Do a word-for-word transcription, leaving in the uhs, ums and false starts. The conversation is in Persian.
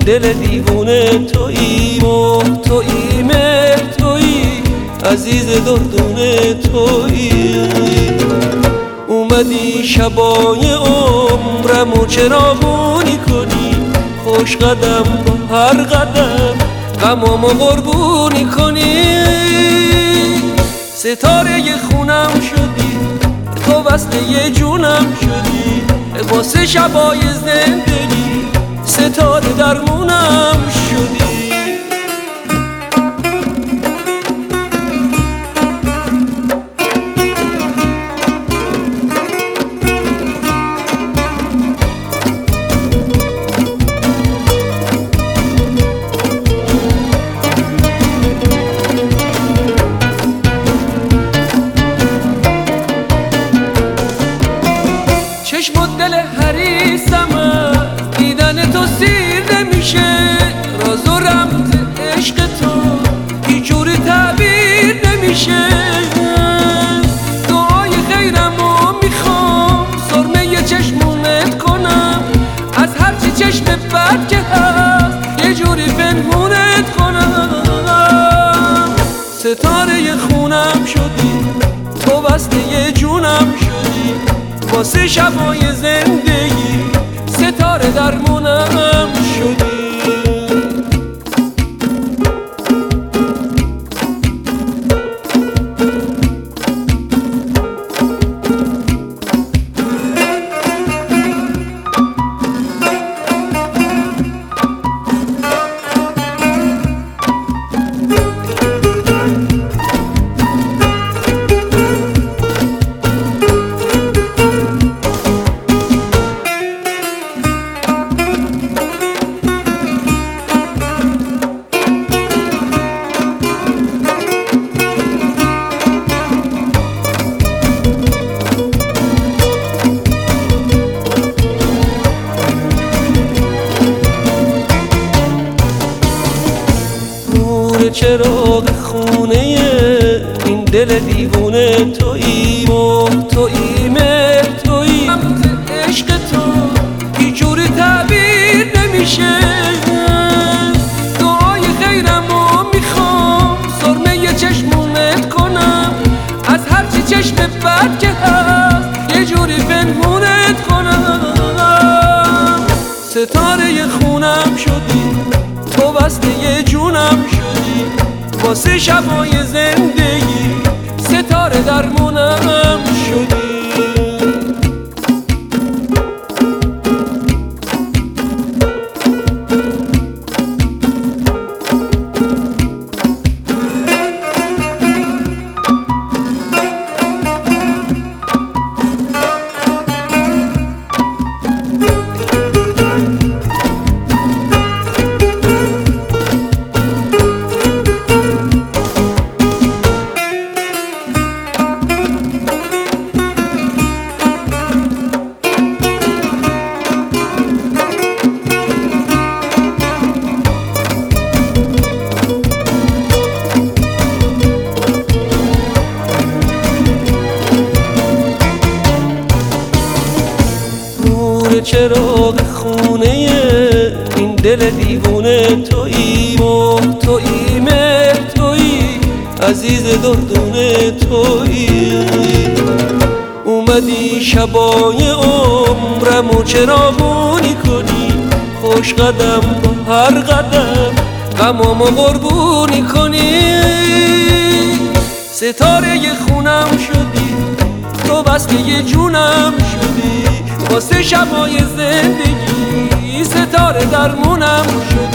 دل دیوونه تویی، ماه تویی، مهر تویی، عزیز دردونه تویی. اومدی شبای عمرمو چراغونی کنی، خوش قدم با هر قدم غمامو قربونی کنی. ستاره خونم شدی، تو وصله جونم شدی، واسه شبای زندگی ستاره درمونم شدی. چشم و دل حریصم دیدن تو سیر نمیشه، راز و رمز عشق تو هیچ جوری تعبیر نمیشه. دعای خیرمو میخوام سرمه چشمونت کنم، از هرچی چشم بد که هست یه جوری پنهونت کنم. ستاره خونم شدی، تو وصله جونم شدی، واسه شبای زندگی ستاره درمونم شدی. چراغ خونه این دل دیوونه تویی، ماه تویی، مهر تویی، عشق تو هیچ جوری تعبیر نمیشه. دعای خیرمو میخوام سرمه چشمونت کنم، از هرچی چشم بد که هست یه جوری پنهونت کنم. ستاره خونم شدی، تو وصله جونم شدی، واسه شبای زندگی ستاره درمونم شدی. چراغ خونه این دل دیوونه تویی، ماه تویی، مهر تویی، عزیز دردونه تویی. اومدی شبای عمرمو چراغونی کنی، خوش قدم با هر قدم غمامو قربونی کنی. ستاره خونم شدی، تو وصله جونم شدی، واسه شبای زندگی ستاره درمونم شدی.